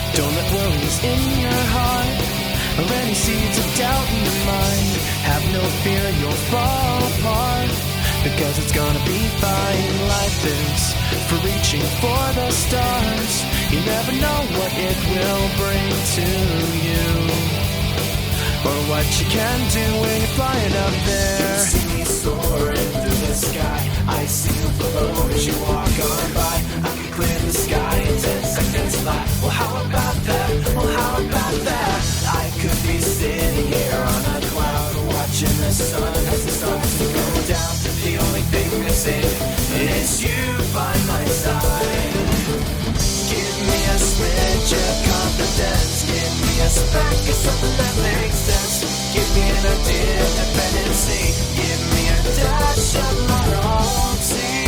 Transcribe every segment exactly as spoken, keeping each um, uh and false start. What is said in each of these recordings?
Don't let worries in your heart or any seeds of doubt in your mind. Have no fear, you'll fall apart, because it's gonna be fine. Life is for reaching for the stars. You never know what it will bring to you, or what you can do when you're flying up there. You see me soaring through the sky. I see you below as you walk on by. I can clear the sky in ten seconds flat. Well, how about that? Well, how about that? I could be sitting here on a cloud, watching the sun as it starts to go down. The only thing missing is you by my side. Give me a smidge of confidence. Give me a speck of something that makes sense. Give me an idea of dependency. Give me a dash of my own sea.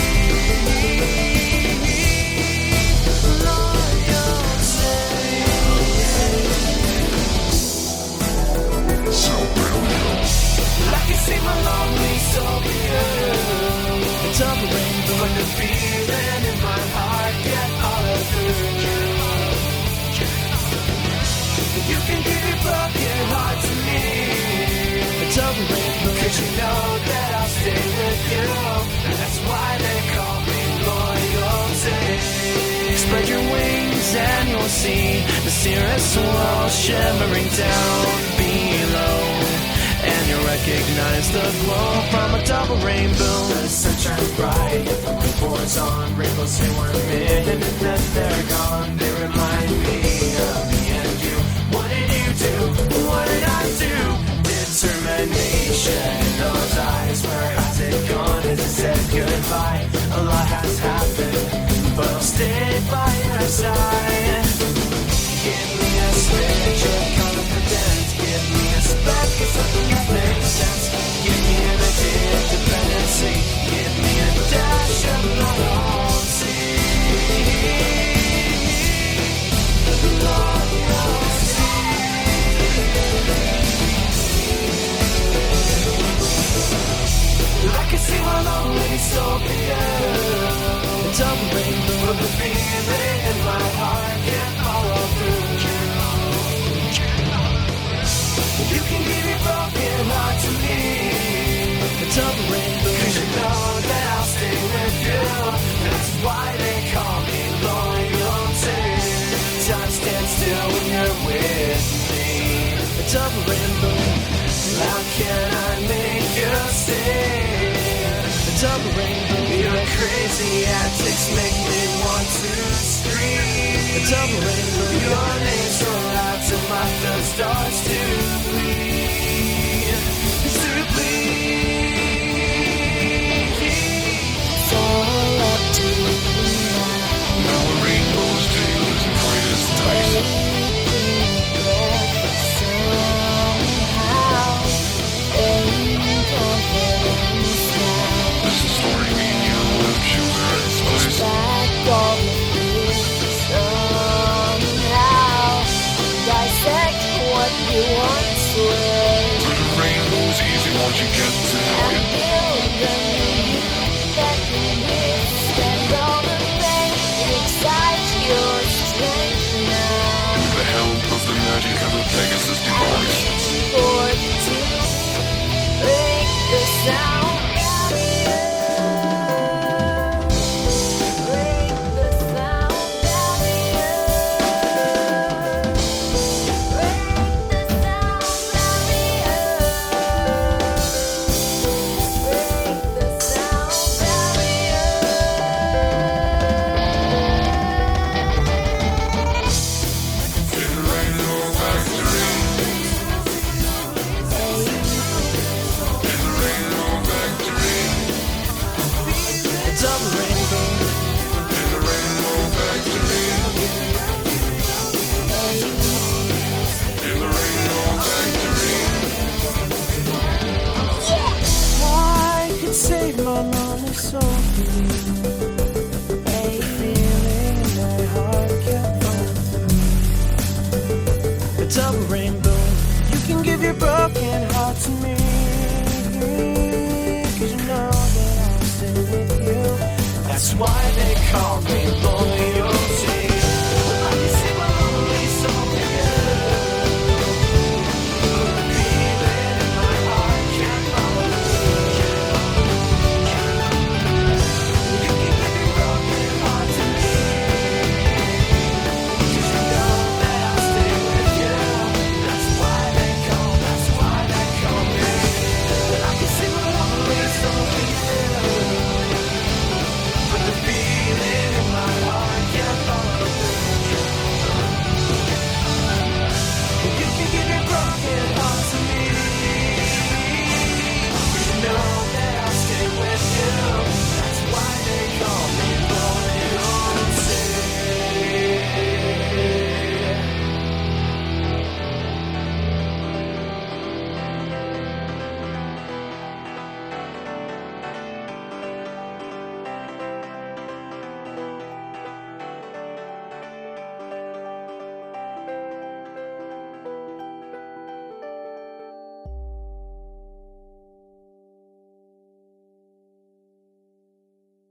I can see my lonely soul begin. It's a rainbow, but the feeling in my heart get all of you. You can give your broken heart to me. it's a rainbow, Cause you know that I'll stay with you. And that's why they call me loyalty. Spread your wings and you'll see the cirrus world shimmering down below, and you'll recognize the glow from a double rainbow. The sun shines bright, if the moon pours on. Rainbows say we're mid and then they're gone. They remind me of me and you. What did you do? What did I do? Determination in those eyes. Where has it gone as it said goodbye? A lot has happened, but I'll stay by your side. Give me a smidge of confidence. Give me a speck of something that makes sense. Give me an idea of dependency. Give me a dash of my own sea. I can see my lonely soul begin. It's a rainbow, but the feeling in my heart can't follow through. You can give your broken heart to me. it's a rainbow, Cause you know that I'll stay with you. That's why they call me loyalty. Time stands still when you're with me. it's a rainbow, How can I make you see? it's a rainbow, Your crazy antics make me want to scream. it's a rainbow, Your name's so loud till my throat starts to bleed. To bleed. It's all up to you now. Now a rainbow's tale isn't quite as enticing. This is story me and you with sugar and spice. Back all the things somehow. Dissect what you once were. But a rainbow's easy once you get to know And it. build a new that can withstand all the pain. It excites your strength now. With the help of the magic of a Pegasus device. For to break the sound barrier. Break the sound barrier. Break the sound barrier. Break the sound barrier. In the rainbow factory. In the rainbow factory. it's a rainbow, In the rainbow factory. In the rainbow factory. I could save my lonely soul for you. A feeling in my heart can't find. It's a rainbow, you can give your broken heart to me. Cause you know that I'll stay with you. That's why they call me